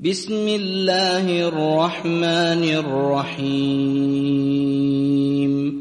بسم الله الرحمن الرحيم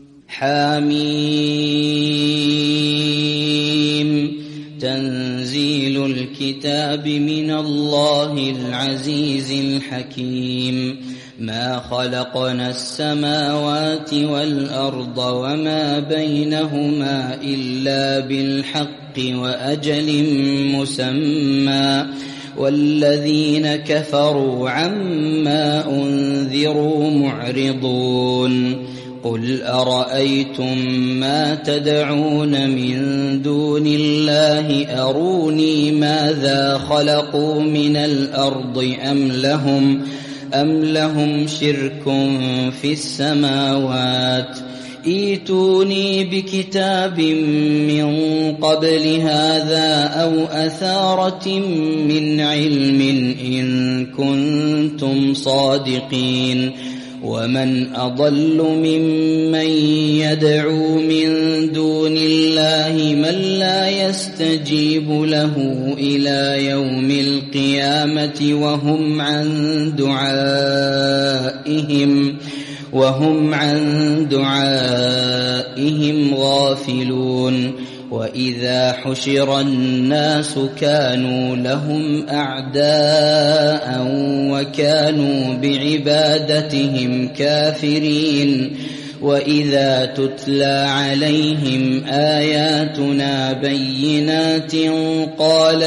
حميم تنزيل الكتاب من الله العزيز الحكيم ما خلقنا السماوات والأرض وما بينهما إلا بالحق وأجل مسمى والذين كفروا عما أنذروا معرضون قل أرأيتم ما تدعون من دون الله أروني ماذا خلقوا من الأرض أم لهم شرك في السماوات ائتوني بكتاب من قبل هذا أو أثارة من علم إن كنتم صادقين ومن أضل ممن يدعو من دون الله من لا يستجيب له إلى يوم القيامة وهم عن دعائهم غافلون وإذا حشر الناس كانوا لهم أعداء وكانوا بعبادتهم كافرين وإذا تتلى عليهم آياتنا بينات قال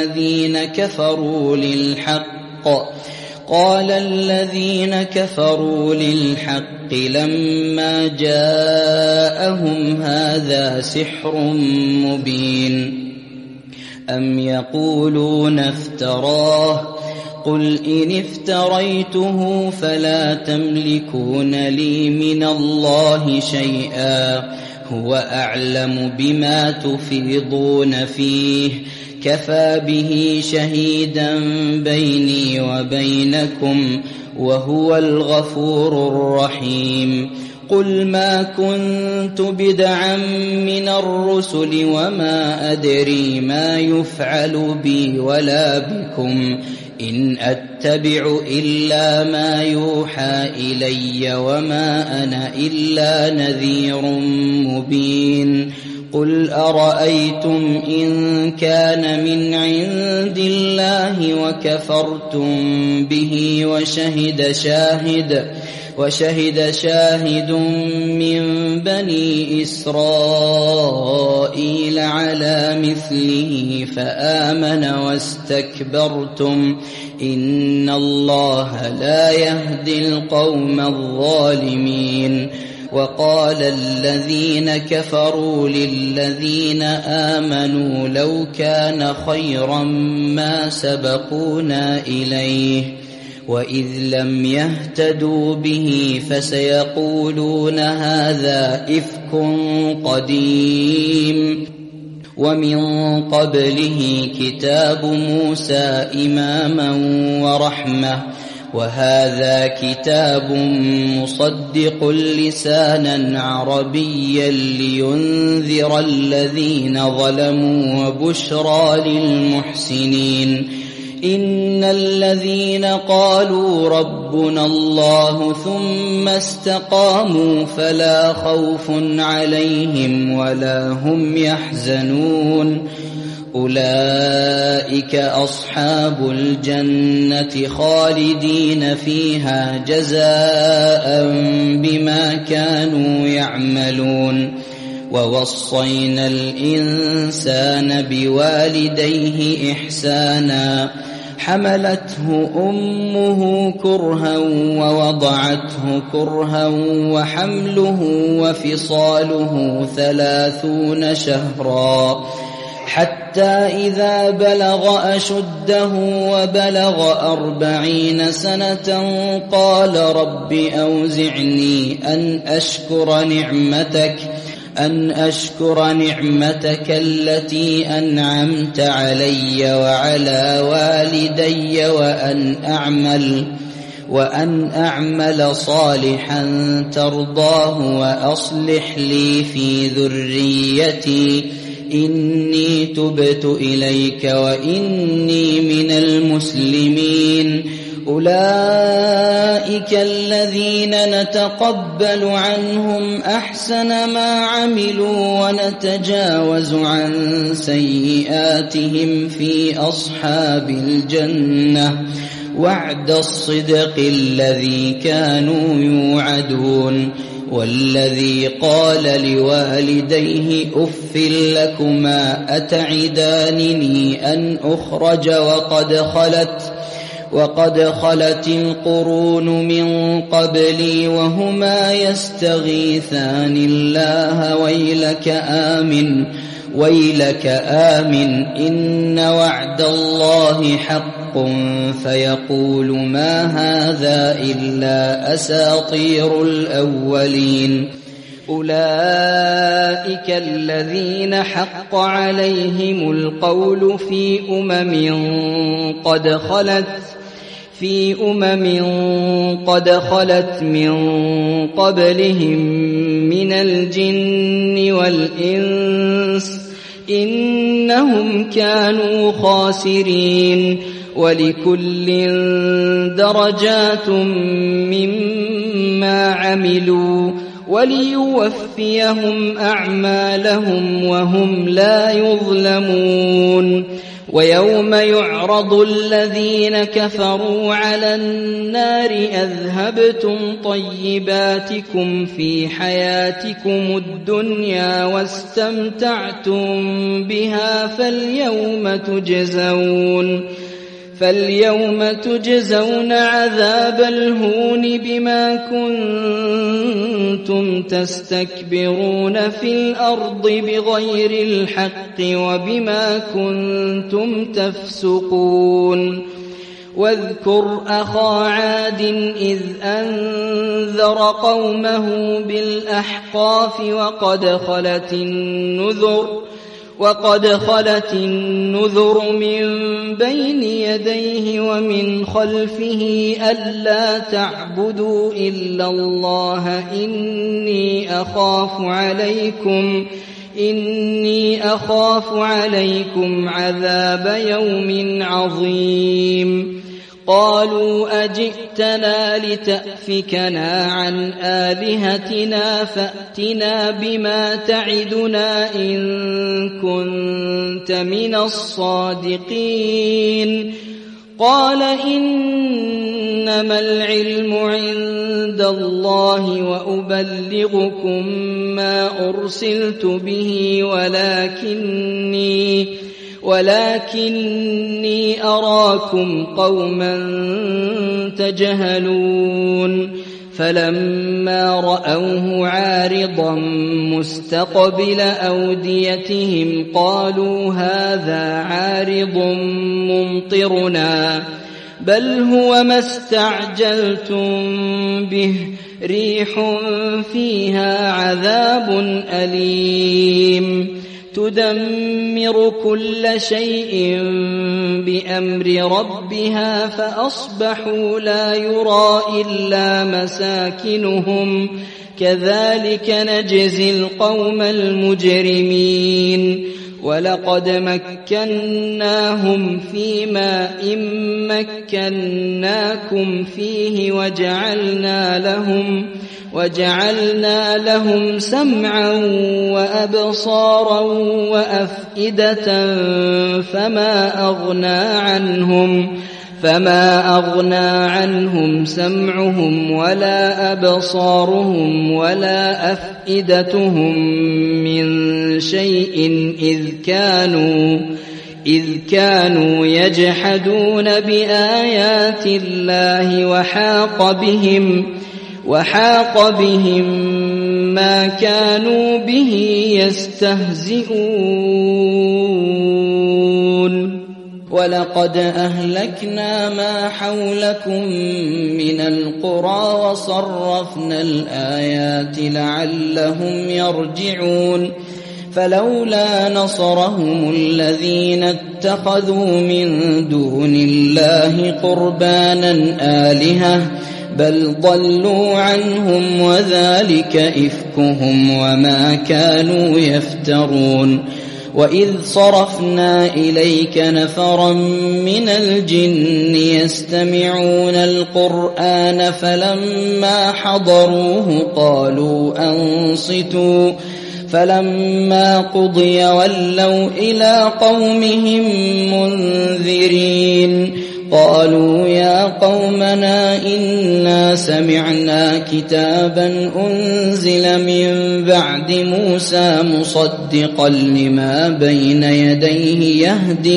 الذين كفروا للحق لما جاءهم هذا سحر مبين أم يقولون افتراه قل إن افتريته فلا تملكون لي من الله شيئا هو أعلم بما تفيضون فيه كفى به شهيدا بيني وبينكم وهو الغفور الرحيم قل ما كنت بدعا من الرسل وما أدري ما يفعل بي ولا بكم إن أتبع إلا ما يوحى إلي وما أنا إلا نذير مبين قل أرأيتم إن كان من عند الله وكفرتم به وشهد شاهد من بني إسرائيل على مثله فآمن واستكبرتم إن الله لا يهدي القوم الظالمين وقال الذين كفروا للذين آمنوا لو كان خيرا ما سبقونا إليه وإذ لم يهتدوا به فسيقولون هذا إفك قديم ومن قبله كتاب موسى إماما ورحمة وهذا كتاب مصدق لسانا عربيا لينذر الذين ظلموا وبشرى للمحسنين إن الذين قالوا ربنا الله ثم استقاموا فلا خوف عليهم ولا هم يحزنون أولئك أصحاب الجنة خالدين فيها جزاء بما كانوا يعملون ووصينا الإنسان بوالديه إحسانا حملته أمه كرها ووضعته كرها وحمله وفصاله 30 شهرا حتى إذا بلغ أشده وبلغ 40 سنة قال رب أوزعني أن أشكر نعمتك التي أنعمت علي وعلى والدي وأن أعمل صالحا ترضاه وأصلح لي في ذريتي إني تبت إليك وإني من المسلمين أولئك الذين نتقبل عنهم أحسن ما عملوا ونتجاوز عن سيئاتهم في أصحاب الجنة وعد الصدق الذي كانوا يوعدون والذي قال لوالديه أف لكما أتعدانني أن أخرج وقد خلت القرون من قبلي وهما يستغيثان الله ويلك آمن إن وعد الله حق فيقول ما هذا إلا أساطير الأولين أولئك الذين حق عليهم القول في أمم قد خلت من قبلهم من الجن والإنس إنهم كانوا خاسرين ولكل درجات مما عملوا وليوفيهم أعمالهم وهم لا يظلمون ويوم يعرض الذين كفروا على النار أذهبتم طيباتكم في حياتكم الدنيا واستمتعتم بها فاليوم تجزون عذاب الهون بما كنتم تستكبرون في الأرض بغير الحق وبما كنتم تفسقون واذكر أخا عاد إذ أنذر قومه بالأحقاف وقد خلت النذر من بين يديه ومن خلفه ألا تعبدوا إلا الله إني أخاف عليكم عذاب يوم عظيم قالوا أجئتنا لتأفكنا عن آلهتنا فأتنا بما تعدنا إن كنت من الصادقين قال إنما العلم عند الله وأبلغكم ما أرسلت به ولكني أراكم قوما تجهلون فلما رأوه عارضا مستقبل أوديتهم قالوا هذا عارض ممطرنا بل هو ما استعجلتم به ريح فيها عذاب أليم تدمر كل شيء بأمر ربها فأصبحوا لا يرى إلا مساكنهم كذلك نجزي القوم المجرمين ولقد مكناهم في ماء مكناكم فيه وجعلنا لهم سمعا وأبصارا وأفئدة فما أغنى عنهم سمعهم ولا أبصارهم ولا أفئدتهم من شيء إذ كانوا يجحدون بآيات الله وحاق بهم ما كانوا به يستهزئون ولقد أهلكنا ما حولكم من القرى وصرفنا الآيات لعلهم يرجعون فلولا نصرهم الذين اتخذوا من دون الله قربانا آلهة بل ضلوا عنهم وذلك إفكهم وما كانوا يفترون وإذ صرفنا إليك نفرا من الجن يستمعون القرآن فلما حضروه قالوا أنصتوا فلما قضي ولوا إلى قومهم منذرين قالوا يا قومنا إنا سمعنا كتابا أنزل من بعد موسى مصدقا لما بين يديه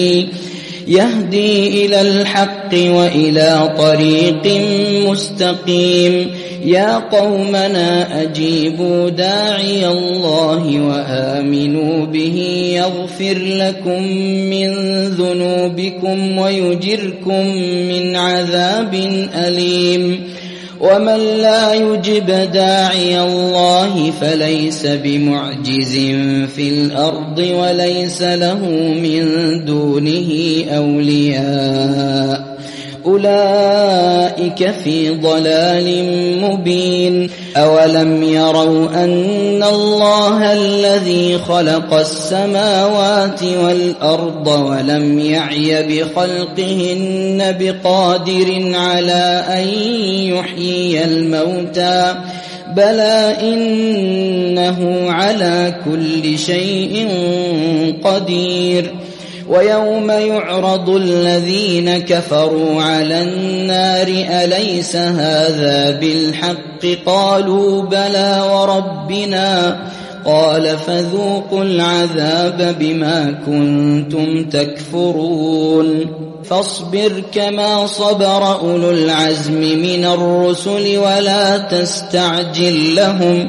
يهدي إلى الحق وإلى طريق مستقيم يا قومنا أجيبوا داعي الله وآمنوا به يغفر لكم من ذنوبكم ويجركم من عذاب أليم ومن لا يجب داعي الله فليس بمعجز في الأرض وليس له من دونه أولياء أولئك في ضلال مبين أولم يروا أن الله الذي خلق السماوات والأرض ولم يعي بخلقهن بقادر على أن يحيي الموتى بلى إنه على كل شيء قدير ويوم يعرض الذين كفروا على النار أليس هذا بالحق قالوا بلى وربنا قال فذوقوا العذاب بما كنتم تكفرون فاصبر كما صبر أولو العزم من الرسل ولا تستعجل لهم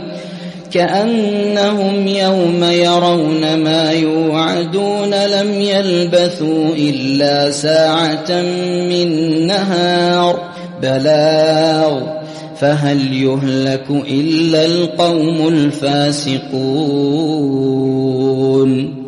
كأنهم يوم يرون ما يوعدون لم يلبثوا إلا ساعة من نهار بلاغ فهل يهلك إلا القوم الفاسقون